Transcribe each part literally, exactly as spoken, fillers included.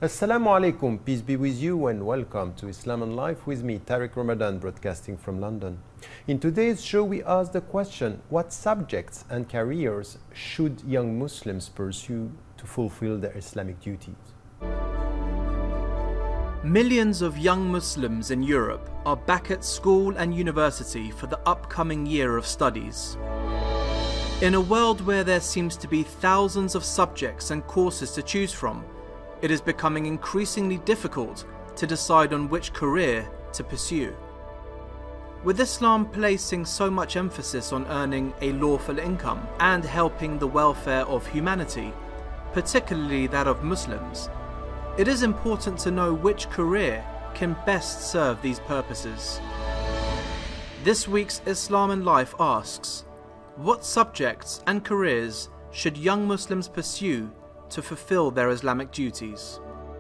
Assalamu alaikum, peace be with you and welcome to Islam and Life with me, Tariq Ramadan, broadcasting from London. In today's show we ask the question, what subjects and careers should young Muslims pursue to fulfill their Islamic duties? Millions of young Muslims in Europe are back at school and university for the upcoming year of studies. In a world where there seems to be thousands of subjects and courses to choose from, it is becoming increasingly difficult to decide on which career to pursue. With Islam placing so much emphasis on earning a lawful income and helping the welfare of humanity, particularly that of Muslims, it is important to know which career can best serve these purposes. This week's Islam and Life asks, what subjects and careers should young Muslims pursue to fulfill their Islamic duties?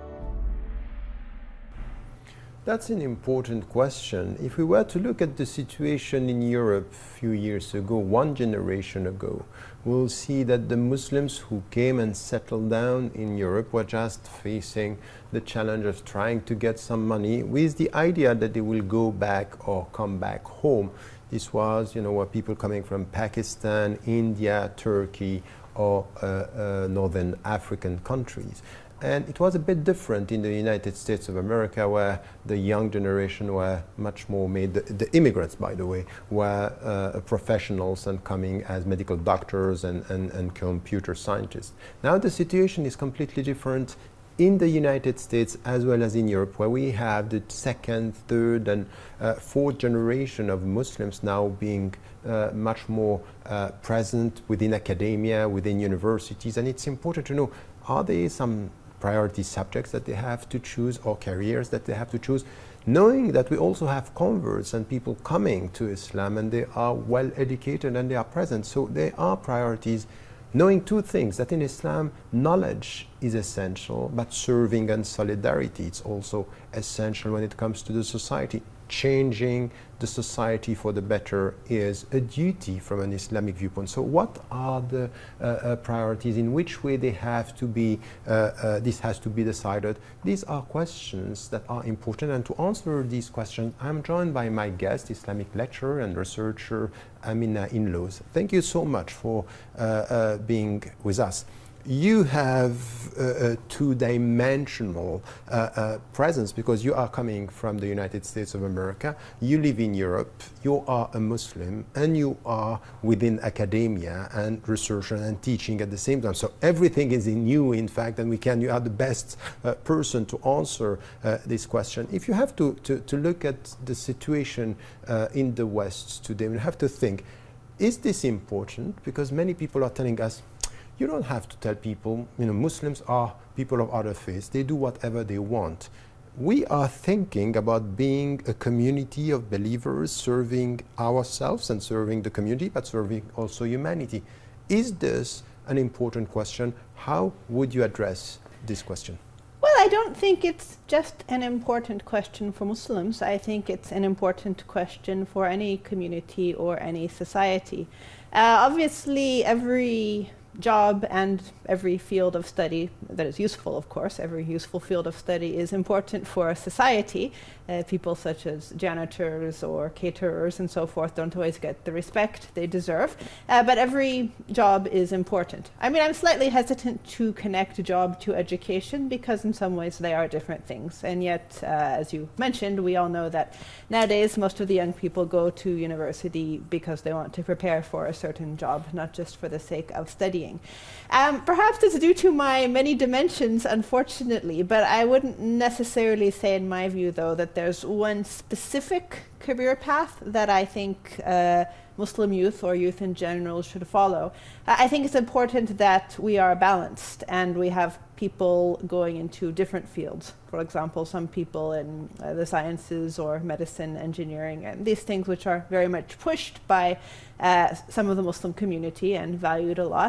That's an important question. If we were to look at the situation in Europe a few years ago, one generation ago, we'll see that the Muslims who came and settled down in Europe were just facing the challenge of trying to get some money with the idea that they will go back or come back home. This was, you know, were people coming from Pakistan, India, Turkey, or uh, uh, northern African countries. And it was a bit different in the United States of America, where the young generation were much more made, the, the immigrants, by the way, were uh, professionals and coming as medical doctors and, and, and computer scientists. Now the situation is completely different in the United States as well as in Europe, where we have the second, third, and uh, fourth generation of Muslims now being uh, much more uh, present within academia, within universities. And it's important to know, are there some priority subjects that they have to choose or careers that they have to choose, knowing that we also have converts and people coming to Islam and they are well educated and they are present. So there are priorities, knowing two things, that in Islam knowledge is essential, but serving and solidarity is also essential when it comes to the society. Changing the society for the better is a duty from an Islamic viewpoint. So what are the uh, uh, priorities, in which way they have to be, uh, uh, this has to be decided? These are questions that are important, and to answer these questions I'm joined by my guest, Islamic lecturer and researcher Amina Inloz. Thank you so much for uh, uh, being with us. You have uh, a two-dimensional uh, uh, presence because you are coming from the United States of America, you live in Europe, you are a Muslim, and you are within academia and research and teaching at the same time. So everything is in you, in fact, and we can, you are the best uh, person to answer uh, this question. If you have to, to, to look at the situation uh, in the West today, we have to think, is this important? Because many people are telling us, you don't have to tell people, you know, Muslims are people of other faiths. They do whatever they want. We are thinking about being a community of believers, serving ourselves and serving the community, but serving also humanity. Is this an important question? How would you address this question? Well, I don't think it's just an important question for Muslims. I think it's an important question for any community or any society. Uh, obviously, every job and every field of study that is useful, of course, every useful field of study is important for a society. Uh, people such as janitors or caterers and so forth don't always get the respect they deserve, uh, but every job is important. I mean, I'm slightly hesitant to connect job to education because in some ways they are different things, and yet, uh, as you mentioned, we all know that nowadays most of the young people go to university because they want to prepare for a certain job, not just for the sake of studying. Um, perhaps it's due to my many dimensions, unfortunately, but I wouldn't necessarily say, in my view, though, that there's one specific career path that I think uh, Muslim youth or youth in general should follow. Uh, I think it's important that we are balanced and we have people going into different fields. For example, some people in uh, the sciences or medicine, engineering, and these things which are very much pushed by uh, some of the Muslim community and valued a lot.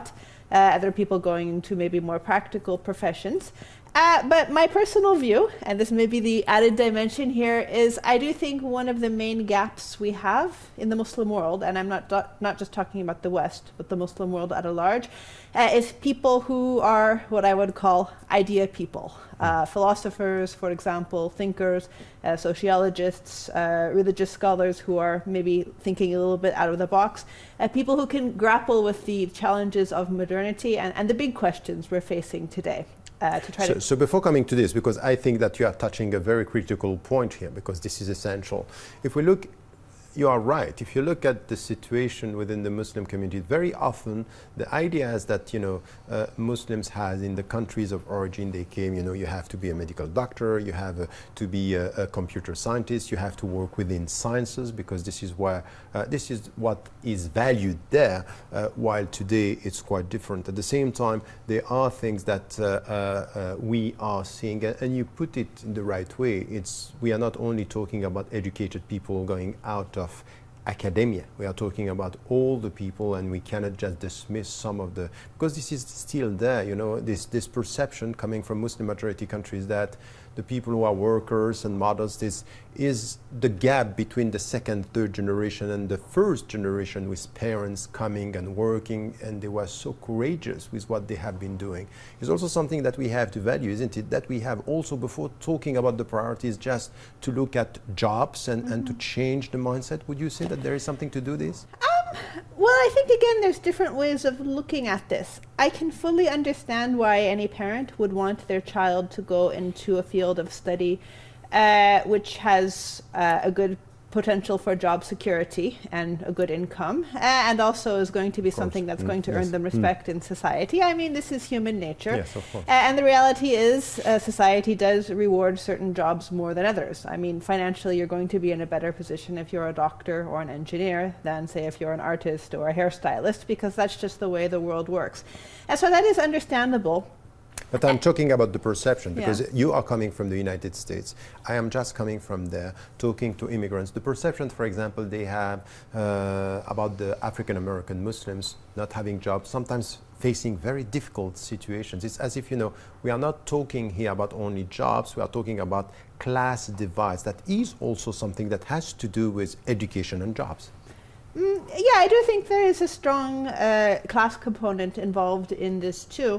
uh, other people going into maybe more practical professions. Uh, but my personal view, and this may be the added dimension here, is I do think one of the main gaps we have in the Muslim world, and I'm not not just talking about the West, but the Muslim world at a large, uh, is people who are what I would call idea people. Uh, philosophers, for example, thinkers, uh, sociologists, uh, religious scholars who are maybe thinking a little bit out of the box, uh, people who can grapple with the challenges of modernity and, and the big questions we're facing today. Uh, to try so, to so before coming to this, because I think that you are touching a very critical point here, because this is essential. If we look, you are right. If you look at the situation within the Muslim community, very often the idea is that, you know, uh, Muslims has in the countries of origin they came, you know, you have to be a medical doctor, you have uh, to be a, a computer scientist, you have to work within sciences, because this is where, uh, this is what is valued there, uh, while today it's quite different. At the same time, there are things that uh, uh, uh, we are seeing, and, and you put it in the right way. It's, we are not only talking about educated people going out of of academia. We are talking about all the people, and we cannot just dismiss some of the, because this is still there, you know, this, this perception coming from Muslim majority countries that the people who are workers and models, this is the gap between the second, third generation and the first generation, with parents coming and working, and they were so courageous with what they have been doing. It's also something that we have to value, isn't it? That we have also, before talking about the priorities, just to look at jobs and, mm-hmm. and to change the mindset. Would you say that there is something to do this? Um, well, I think, again, there's different ways of looking at this. I can fully understand why any parent would want their child to go into a field of study uh, which has uh, a good potential for job security and a good income, uh, and also is going to be something that's mm, going to yes. earn them respect mm. in society. I mean, this is human nature. Yes, of course. Uh, and the reality is uh, society does reward certain jobs more than others. I mean, financially, you're going to be in a better position if you're a doctor or an engineer than, say, if you're an artist or a hairstylist, because that's just the way the world works. And so that is understandable. But I'm talking about the perception, because yeah. you are coming from the United States. I am just coming from there, talking to immigrants. The perception, for example, they have uh, about the African-American Muslims not having jobs, sometimes facing very difficult situations. It's as if, you know, we are not talking here about only jobs, we are talking about class divides. That is also something that has to do with education and jobs. Mm, yeah, I do think there is a strong uh, class component involved in this too.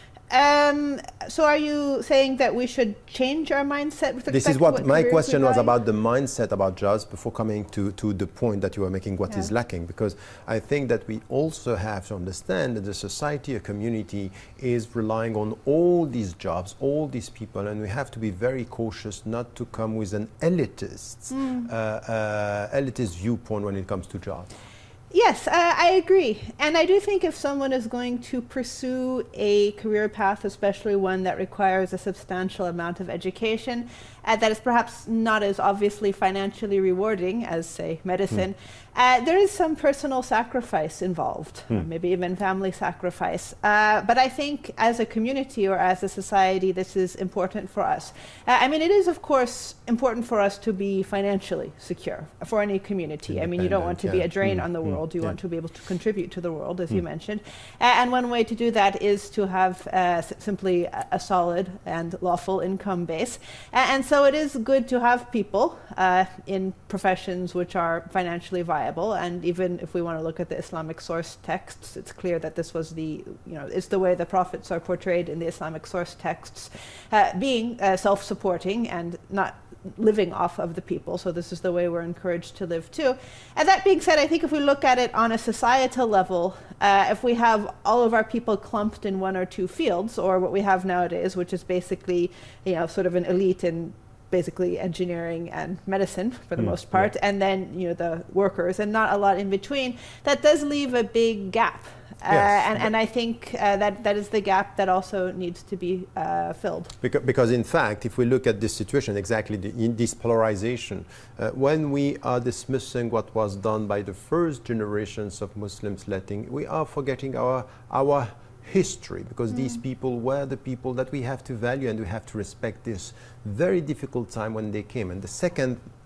Um, so are you saying that we should change our mindset with respect This is what, what my question was about, the mindset about jobs, before coming to, to the point that you were making, what yeah. is lacking. Because I think that we also have to understand that the society, a community, is relying on all these jobs, all these people, and we have to be very cautious not to come with an elitist, mm. uh, uh, elitist viewpoint when it comes to jobs. Yes, uh, I agree. And I do think if someone is going to pursue a career path, especially one that requires a substantial amount of education, uh, that is perhaps not as obviously financially rewarding as, say, medicine, mm. uh, there is some personal sacrifice involved, mm. or maybe even family sacrifice. Uh, but I think as a community or as a society, this is important for us. Uh, I mean, it is, of course, important for us to be financially secure for any community. I mean, you don't want to yeah. be a drain mm. on the world. You yeah. want to be able to contribute to the world, as mm. you mentioned. Uh, and one way to do that is to have uh, s simply a, a solid and lawful income base. Uh, and so it is good to have people uh, in professions which are financially viable. And even if we want to look at the Islamic source texts, it's clear that this was the, you know, it's the way the prophets are portrayed in the Islamic source texts, uh, being uh, self-supporting and not living off of the people. So this is the way we're encouraged to live too. And that being said, I think if we look at it on a societal level, uh, if we have all of our people clumped in one or two fields, or what we have nowadays, which is basically, you know, sort of an elite in basically engineering and medicine for the mm, most part, yeah. and then, you know, the workers, and not a lot in between, that does leave a big gap. Uh, yes, and, and I think uh, that that is the gap that also needs to be uh, filled. Because, because in fact, if we look at this situation, exactly the, in this polarization, uh, when we are dismissing what was done by the first generations of Muslims, letting, we are forgetting our our history, because mm. these people were the people that we have to value, and we have to respect this very difficult time when they came. And the second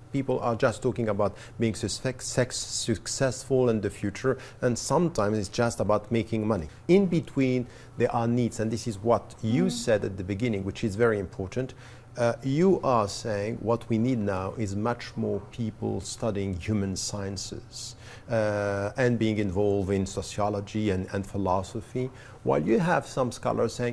people are just talking about being suspect, sex successful in the future, and sometimes it's just about making money. In between, there are needs, and this is what you mm. said at the beginning, which is very important. Uh, you are saying what we need now is much more people studying human sciences uh, and being involved in sociology and, and philosophy, while you have some scholars saying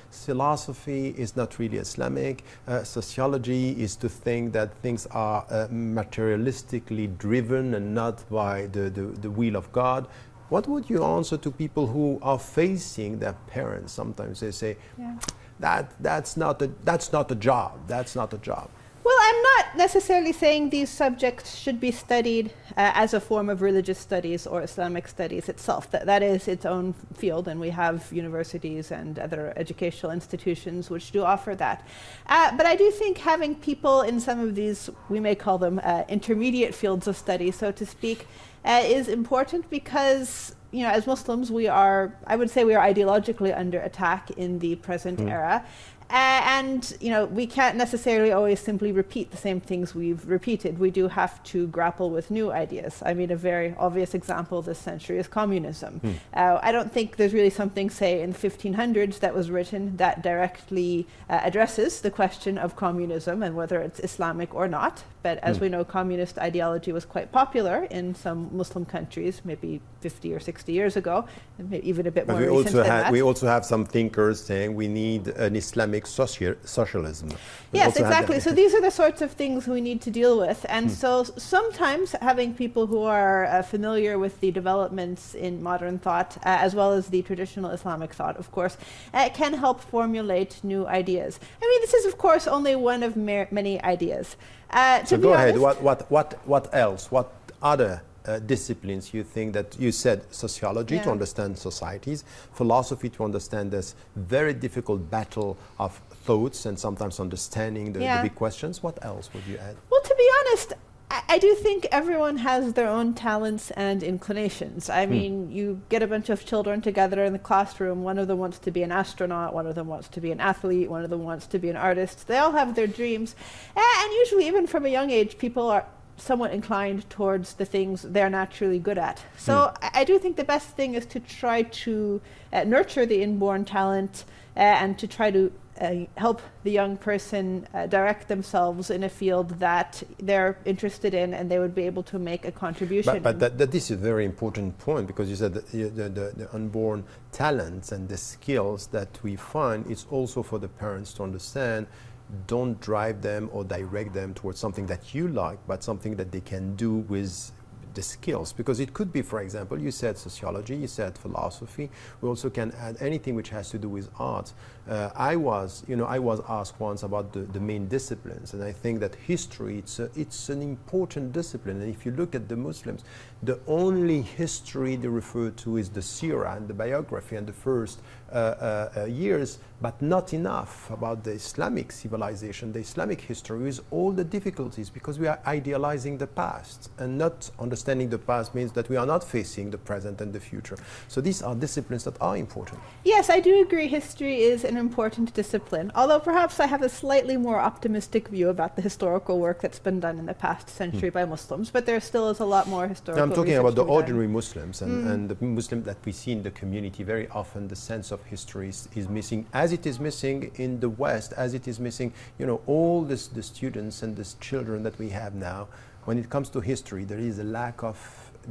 philosophy is not really Islamic, uh, sociology is to think that things are uh, materialistically driven and not by the, the, the will of God. What would you answer to people who are facing their parents? Sometimes they say, yeah. That that's not a that's not a job. That's not a job. Well, I'm not necessarily saying these subjects should be studied uh, as a form of religious studies or Islamic studies itself. That that is its own field, and we have universities and other educational institutions which do offer that. Uh, but I do think having people in some of these, we may call them uh, intermediate fields of study, so to speak, uh, is important because, you know, as Muslims, we are, I would say we are ideologically under attack in the present mm. era. Uh, and, you know, we can't necessarily always simply repeat the same things we've repeated. We do have to grapple with new ideas. I mean, a very obvious example this century is communism. Mm. Uh, I don't think there's really something, say, in the fifteen hundreds that was written that directly uh, addresses the question of communism and whether it's Islamic or not. But as mm. we know, communist ideology was quite popular in some Muslim countries, maybe fifty or sixty years ago, and maybe even a bit but more we recent also than have, that. We also have some thinkers saying we need an Islamic Socia socialism. We yes, exactly. So these are the sorts of things we need to deal with. And mm. so sometimes having people who are uh, familiar with the developments in modern thought, uh, as well as the traditional Islamic thought, of course, uh, can help formulate new ideas. I mean, this is, of course, only one of many ideas. Uh, so go ahead. What, what, what, what else? What other Uh, disciplines you think that you said sociology yeah. to understand societies, philosophy to understand this very difficult battle of thoughts and sometimes understanding the, yeah. the big questions. What else would you add? Well, to be honest, I, I do think everyone has their own talents and inclinations. I mean, mm. you get a bunch of children together in the classroom. One of them wants to be an astronaut, one of them wants to be an athlete, one of them wants to be an artist. They all have their dreams. And usually, even from a young age, people are somewhat inclined towards the things they're naturally good at. So mm. I, I do think the best thing is to try to uh, nurture the inborn talent uh, and to try to uh, help the young person uh, direct themselves in a field that they're interested in and they would be able to make a contribution. But, but that, that this is a very important point, because you said that the, the, the, the unborn talents and the skills that we find, it's also for the parents to understand. Don't drive them or direct them towards something that you like, but something that they can do with the skills. Because it could be, for example, you said sociology, you said philosophy. We also can add anything which has to do with art. Uh, I was, you know, I was asked once about the, the main disciplines, and I think that history, it's, a, it's an important discipline. And if you look at the Muslims, the only history they refer to is the seerah and the biography and the first uh, uh, uh, years, but not enough about the Islamic civilization, the Islamic history, with all the difficulties, because we are idealizing the past, and not understanding the past means that we are not facing the present and the future. So these are disciplines that are important. Yes, I do agree history is an important discipline, although perhaps I have a slightly more optimistic view about the historical work that's been done in the past century mm. by Muslims, but there still is a lot more historical I'm talking about the ordinary done. Muslims and, mm. and the Muslim that we see in the community. Very often the sense of history is, is missing, as it is missing in the West, as it is missing, you know, all this, the students and the children that we have now. When it comes to history, there is a lack of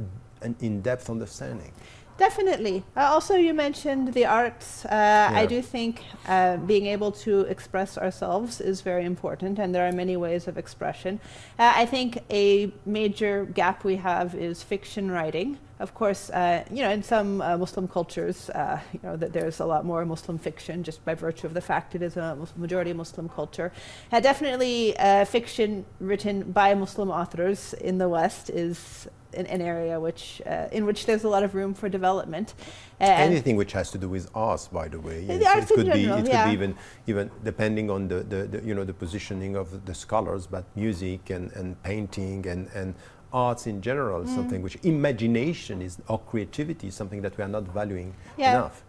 an in-depth understanding. Definitely. Uh, also, you mentioned the arts. Uh, yeah. I do think uh, being able to express ourselves is very important, and there are many ways of expression. Uh, I think a major gap we have is fiction writing. Of course, uh, you know, in some uh, Muslim cultures, uh, you know, that there's a lot more Muslim fiction just by virtue of the fact it is a majority Muslim culture. Uh, definitely, uh, fiction written by Muslim authors in the West is an, an area which, uh, in which there's a lot of room for development. Uh, Anything which has to do with arts, by the way, the yes, arts it could in be, general, it yeah. could be even, even depending on the, the, the, you know, the positioning of the scholars, but music and, and painting and, and arts in general is mm. something which imagination is, or creativity is something that we are not valuing yeah. enough.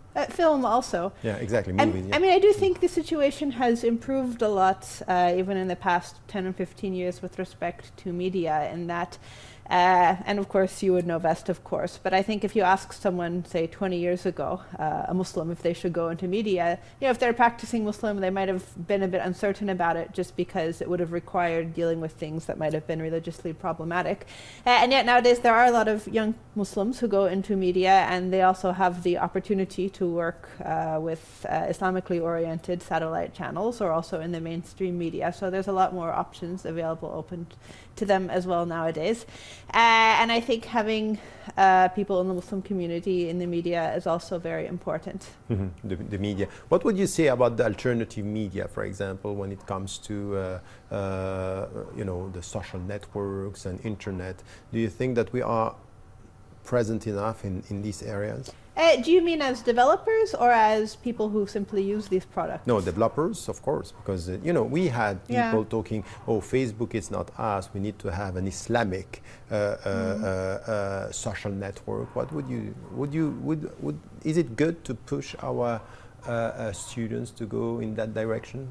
Uh, film also. Yeah, exactly. And, Movies, yeah. I mean, I do think the situation has improved a lot, uh, even in the past ten or fifteen years, with respect to media, in that, uh, and of course you would know best, of course, but I think if you ask someone, say twenty years ago, uh, a Muslim, if they should go into media, you know, if they're practicing Muslim, they might have been a bit uncertain about it, just because it would have required dealing with things that might have been religiously problematic. Uh, and yet nowadays there are a lot of young Muslims who go into media, and they also have the opportunity to work uh, with uh, Islamically oriented satellite channels, or also in the mainstream media. So there's a lot more options available open t- to them as well nowadays. Uh, and I think having uh, people in the Muslim community in the media is also very important. Mm-hmm. the, the media. What would you say about the alternative media, for example, when it comes to uh, uh, you know, the social networks and internet? Do you think that we are present enough in, in these areas? Uh, do you mean as developers or as people who simply use these products? No, developers, of course, because uh, you know, we had people Yeah. talking, oh, Facebook is not us, we need to have an Islamic uh, uh, Mm. uh, uh, social network. What would you, would you, would, would, is it good to push our uh, uh, students to go in that direction?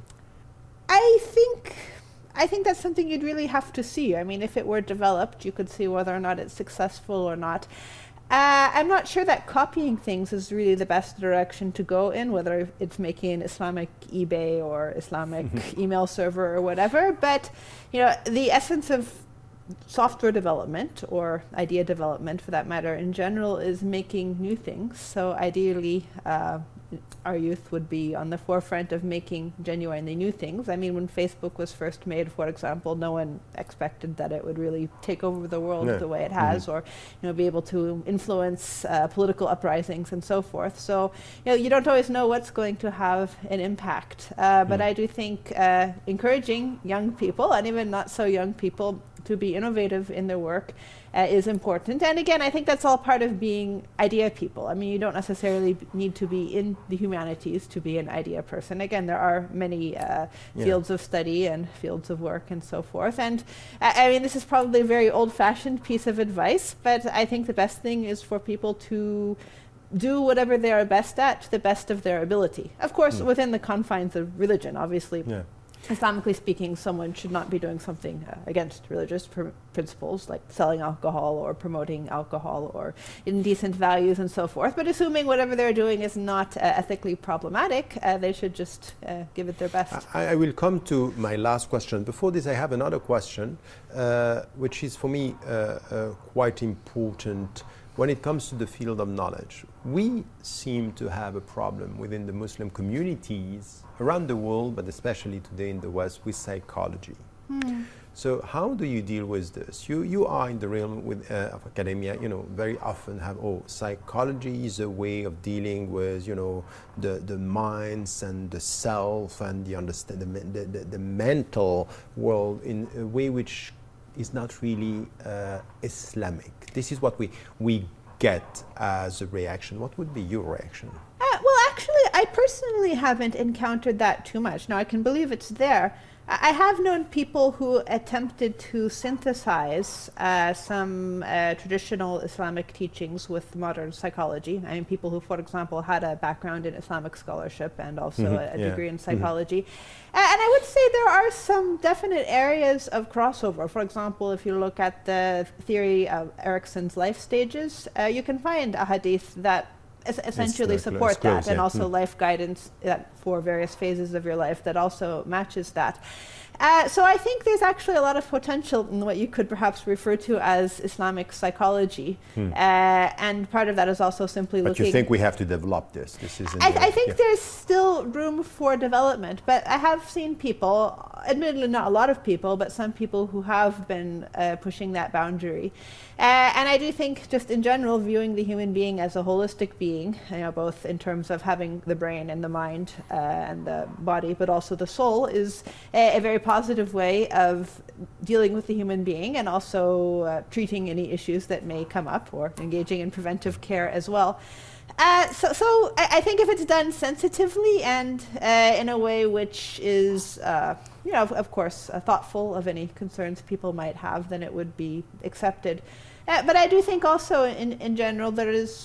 I think I think that's something you'd really have to see. I mean, if it were developed, you could see whether or not it's successful or not. Uh, I'm not sure that copying things is really the best direction to go in, whether it's making an Islamic eBay or Islamic email server or whatever. But, you know, the essence of software development, or idea development for that matter in general, is making new things. So ideally, uh, our youth would be on the forefront of making genuinely new things. I mean, when Facebook was first made, for example, no one expected that it would really take over the world Yeah. the way it has, Mm-hmm. or, you know, be able to influence uh, political uprisings and so forth. So, you know, you don't always know what's going to have an impact. Uh, but Mm. I do think uh, encouraging young people, and even not so young people, to be innovative in their work uh, is important. And again, I think that's all part of being idea people. I mean, you don't necessarily b- need to be in the humanities to be an idea person. Again, there are many uh, Yeah. fields of study and fields of work and so forth. And uh, I mean, this is probably a very old-fashioned piece of advice, but I think the best thing is for people to do whatever they are best at to the best of their ability. Of course, Mm. within the confines of religion, obviously. Yeah. Islamically speaking, someone should not be doing something uh, against religious pr- principles, like selling alcohol or promoting alcohol or indecent values and so forth. But assuming whatever they're doing is not uh, ethically problematic, uh, they should just uh, give it their best. I, I will come to my last question. Before this, I have another question, uh, which is for me uh, uh, quite important when it comes to the field of knowledge. We seem to have a problem within the Muslim communities around the world, but especially today in the West, with psychology. Hmm. So how do you deal with this? You, you are in the realm with, uh, of academia, you know, very often have, oh, psychology is a way of dealing with, you know, the, the minds and the self and the, understand, the, the, the, the mental world in a way which is not really uh, Islamic. This is what we, we get as a reaction. What would be your reaction? Uh, well, actually, I personally haven't encountered that too much. Now, I can believe it's there. I I have known people who attempted to synthesize uh, some uh, traditional Islamic teachings with modern psychology. I mean, people who, for example, had a background in Islamic scholarship and also Mhm, a, a yeah. degree in Mhm. psychology. Uh, and I would say there are some definite areas of crossover. For example, if you look at the theory of Erickson's life stages, uh, you can find a hadith that es- essentially uh, cl- support it's close, that, and yeah. also Mm. life guidance that for various phases of your life that also matches that. Uh, so I think there's actually a lot of potential in what you could perhaps refer to as Islamic psychology, Hmm. uh, and part of that is also simply But looking. you think we have to develop this? This is. I, th- I think there's still room for development, but I have seen people, admittedly not a lot of people, but some people who have been uh, pushing that boundary. Uh, and I do think, just in general, viewing the human being as a holistic being, you know, both in terms of having the brain and the mind uh, and the body, but also the soul, is a, a very positive way of dealing with the human being, and also uh, treating any issues that may come up, or engaging in preventive care as well. Uh, so, so I, I think if it's done sensitively and uh, in a way which is, uh, you know, of, of course, uh, thoughtful of any concerns people might have, then it would be accepted. Uh, but I do think also, in, in general, there is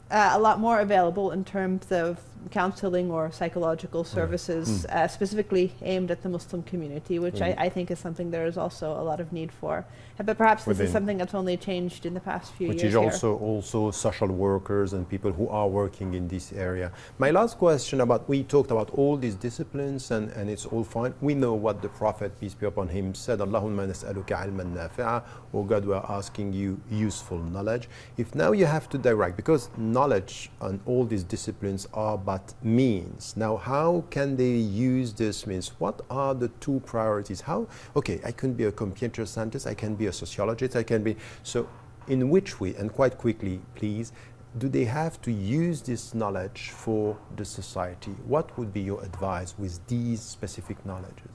uh, a lot more available in terms of counseling or psychological services, mm. uh, specifically aimed at the Muslim community, which mm. I, I think is something there is also a lot of need for. Uh, but perhaps this Within. is something that's only changed in the past few Which years. Which is also, also social workers and people who are working in this area. My last question about, we talked about all these disciplines and, and it's all fine. We know what the Prophet, peace be upon him, said, Allahumma nas'aluka ilman nafi'a, oh God, we are asking you useful knowledge. If now you have to direct, because knowledge on all these disciplines are but means. Now, how can they use this means? What are the two priorities? How, okay, I can be a computer scientist, I can be a sociologist, I can be, so in which way, and quite quickly, please, do they have to use this knowledge for the society? What would be your advice with these specific knowledges?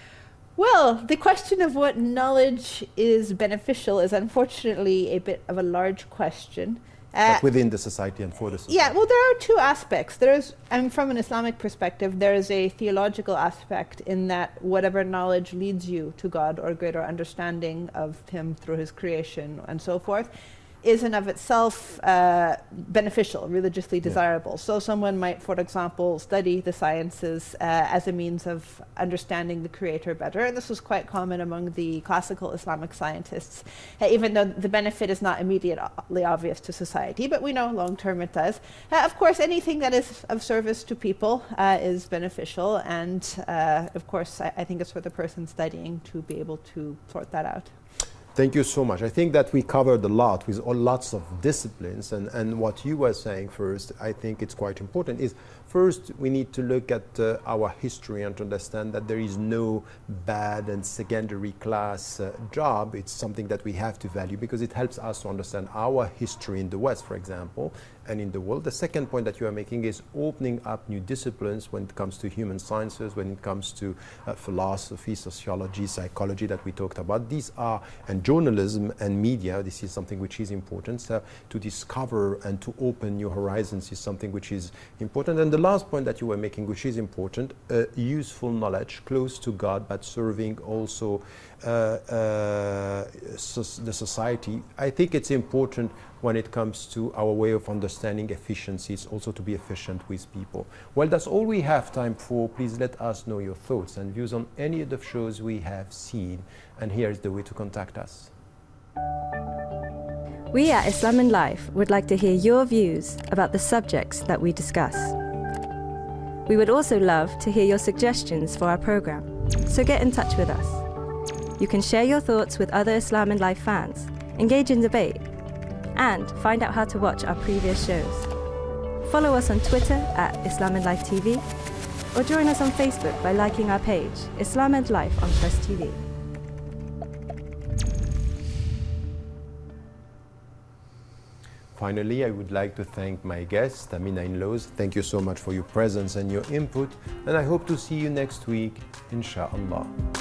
Well, the question of what knowledge is beneficial is unfortunately a bit of a large question. Uh, but within the society and for the society. Yeah, well, there are two aspects. There is, and from an Islamic perspective, there is a theological aspect in that whatever knowledge leads you to God or greater understanding of Him through His creation and so forth, is in of itself uh, beneficial, religiously desirable. Yeah. So someone might, for example, study the sciences uh, as a means of understanding the Creator better, and this was quite common among the classical Islamic scientists, uh, even though the benefit is not immediately obvious to society, but we know long term it does. Uh, of course, anything that is of service to people uh, is beneficial, and uh, of course, I, I think it's for the person studying to be able to sort that out. Thank you so much. I think that we covered a lot with all lots of disciplines, and, and what you were saying first, I think it's quite important, is first we need to look at uh, our history and to understand that there is no bad and secondary class uh, job. It's something that we have to value because it helps us to understand our history in the West, for example, and in the world. The second point that you are making is opening up new disciplines when it comes to human sciences, when it comes to uh, philosophy, sociology, psychology that we talked about. These are, and journalism and media, this is something which is important. So to discover and to open new horizons is something which is important. And the last point that you were making, which is important, uh, useful knowledge, close to God, but serving also uh, uh, so the society. I think it's important when it comes to our way of understanding efficiency, it's also to be efficient with people. Well, that's all we have time for. Please let us know your thoughts and views on any of the shows we have seen. And here is the way to contact us. We at Islam in Life would like to hear your views about the subjects that we discuss. We would also love to hear your suggestions for our program, so get in touch with us. You can share your thoughts with other Islam in Life fans, engage in debate, and find out how to watch our previous shows. Follow us on Twitter at Islam and Life T V, or join us on Facebook by liking our page, Islam and Life on Press T V. Finally, I would like to thank my guest, Amina Inloz. Thank you so much for your presence and your input, and I hope to see you next week, inshallah.